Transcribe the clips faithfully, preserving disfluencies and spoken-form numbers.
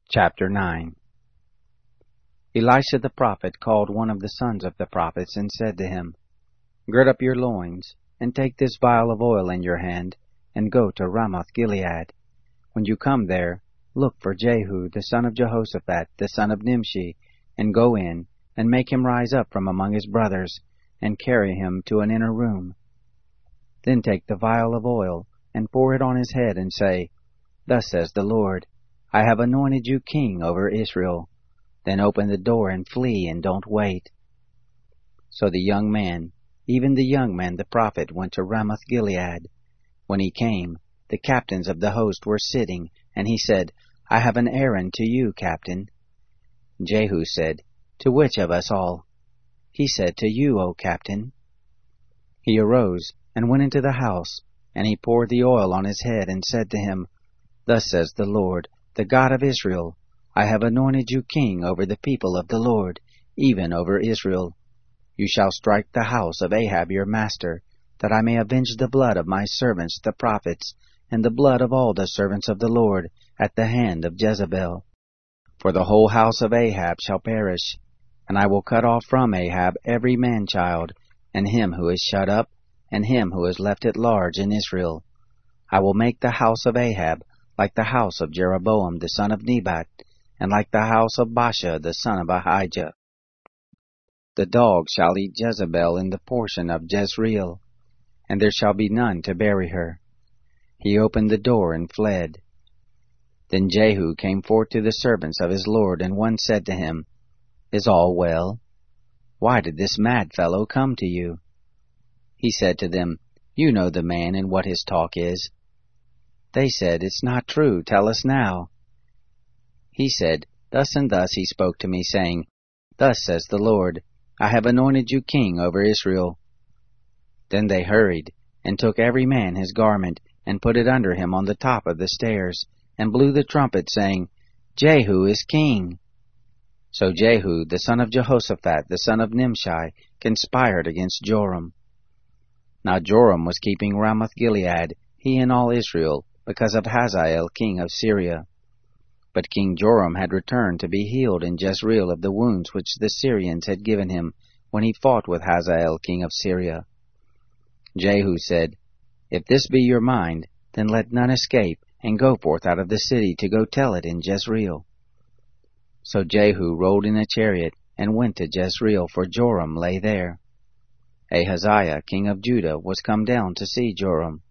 Chapter nine. Elisha the prophet called one of the sons of the prophets, and said to him, Gird up your loins, and take this vial of oil in your hand, and go to Ramoth-Gilead. When you come there, look for Jehu the son of Jehoshaphat, the son of Nimshi, and go in, and make him rise up from among his brothers, and carry him to an inner room. Then take the vial of oil, and pour it on his head, and say, Thus says the Lord, I have anointed you king over Israel. Then open the door and flee, and don't wait. So the young man, even the young man the prophet, went to Ramoth-Gilead. When he came, the captains of the host were sitting, and he said, I have an errand to you, captain. Jehu said, To which of us all? He said, To you, O captain. He arose, and went into the house, and he poured the oil on his head, and said to him, Thus says the Lord, the God of Israel, I have anointed you king over the people of the Lord, even over Israel. You shall strike the house of Ahab your master, that I may avenge the blood of my servants the prophets, and the blood of all the servants of the Lord, at the hand of Jezebel. For the whole house of Ahab shall perish, and I will cut off from Ahab every man-child, and him who is shut up, and him who is left at large in Israel. I will make the house of Ahab like the house of Jeroboam the son of Nebat, and like the house of Baasha the son of Ahijah. The dog shall eat Jezebel in the portion of Jezreel, and there shall be none to bury her. He opened the door and fled. Then Jehu came forth to the servants of his lord, and one said to him, Is all well? Why did this mad fellow come to you? He said to them, You know the man and what his talk is. They said, It's not true, tell us now. He said, Thus and thus he spoke to me, saying, Thus says the Lord, I have anointed you king over Israel. Then they hurried, and took every man his garment, and put it under him on the top of the stairs, and blew the trumpet, saying, Jehu is king. So Jehu, the son of Jehoshaphat, the son of Nimshi, conspired against Joram. Now Joram was keeping Ramoth-Gilead, he and all Israel, because of Hazael king of Syria. But King Joram had returned to be healed in Jezreel of the wounds which the Syrians had given him when he fought with Hazael king of Syria. Jehu said, If this be your mind, then let none escape, and go forth out of the city to go tell it in Jezreel. So Jehu rode in a chariot, and went to Jezreel, for Joram lay there. Ahaziah king of Judah was come down to see Joram.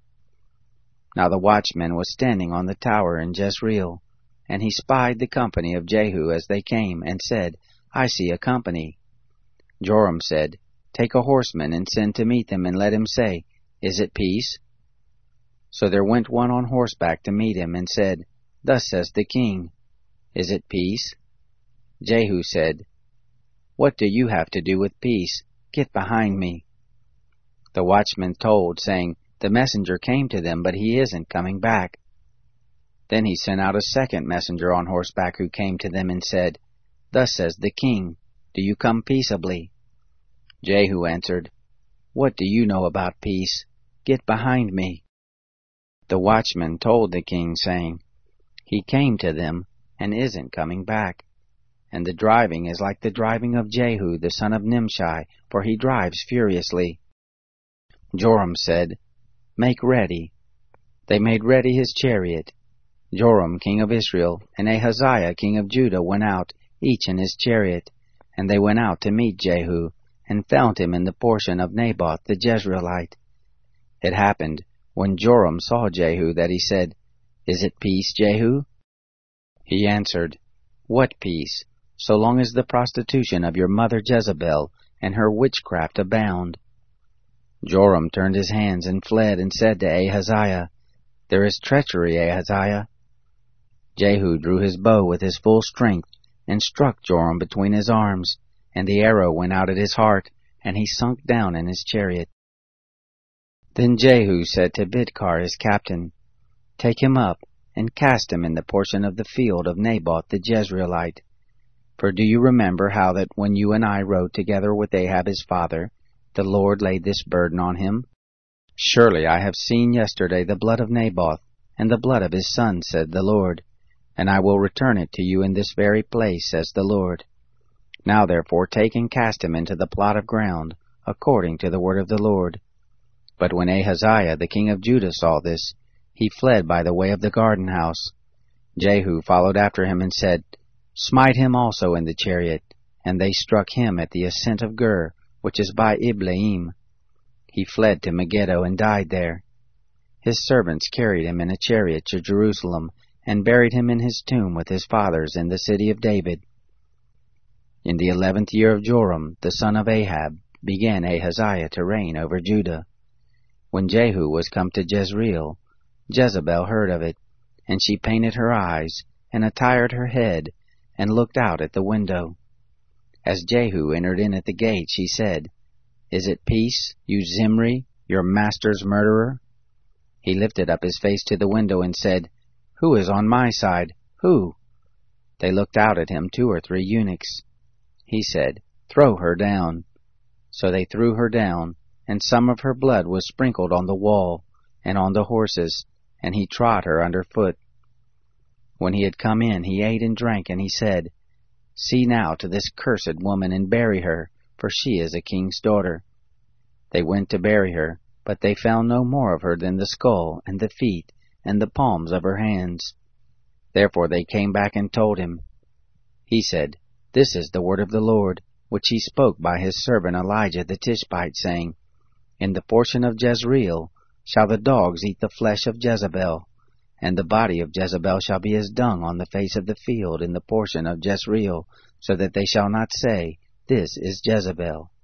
Now the watchman was standing on the tower in Jezreel, and he spied the company of Jehu as they came, and said, I see a company. Joram said, Take a horseman, and send to meet them, and let him say, Is it peace? So there went one on horseback to meet him, and said, Thus says the king, Is it peace? Jehu said, What do you have to do with peace? Get behind me. The watchman told, saying, The messenger came to them, but he isn't coming back. Then he sent out a second messenger on horseback, who came to them and said, Thus says the king, Do you come peaceably? Jehu answered, What do you know about peace? Get behind me. The watchman told the king, saying, He came to them, and isn't coming back. And the driving is like the driving of Jehu the son of Nimshi, for he drives furiously. Joram said, Make ready. They made ready his chariot. Joram king of Israel and Ahaziah king of Judah went out, each in his chariot, and they went out to meet Jehu, and found him in the portion of Naboth the Jezreelite. It happened, when Joram saw Jehu, that he said, Is it peace, Jehu? He answered, What peace, so long as the prostitution of your mother Jezebel and her witchcraft abound? Joram turned his hands and fled, and said to Ahaziah, There is treachery, Ahaziah. Jehu drew his bow with his full strength, and struck Joram between his arms, and the arrow went out at his heart, and he sunk down in his chariot. Then Jehu said to Bidkar his captain, Take him up, and cast him in the portion of the field of Naboth the Jezreelite. For do you remember how that when you and I rode together with Ahab his father, the Lord laid this burden on him? Surely I have seen yesterday the blood of Naboth, and the blood of his son, said the Lord, and I will return it to you in this very place, says the Lord. Now therefore take and cast him into the plot of ground, according to the word of the Lord. But when Ahaziah the king of Judah saw this, he fled by the way of the garden house. Jehu followed after him and said, Smite him also in the chariot. And they struck him at the ascent of Gur, which is by Ibleam. He fled to Megiddo and died there. His servants carried him in a chariot to Jerusalem, and buried him in his tomb with his fathers in the city of David. In the eleventh year of Joram, the son of Ahab, began Ahaziah to reign over Judah. When Jehu was come to Jezreel, Jezebel heard of it, and she painted her eyes, and attired her head, and looked out at the window. As Jehu entered in at the gate, she said, Is it peace, you Zimri, your master's murderer? He lifted up his face to the window and said, Who is on my side? Who? They looked out at him, two or three eunuchs. He said, Throw her down. So they threw her down, and some of her blood was sprinkled on the wall, and on the horses, and he trod her under foot. When he had come in, he ate and drank, and he said, See now to this cursed woman, and bury her, for she is a king's daughter. They went to bury her, but they found no more of her than the skull, and the feet, and the palms of her hands. Therefore they came back and told him. He said, This is the word of the Lord, which he spoke by his servant Elijah the Tishbite, saying, In the portion of Jezreel shall the dogs eat the flesh of Jezebel, and the body of Jezebel shall be as dung on the face of the field in the portion of Jezreel, so that they shall not say, This is Jezebel.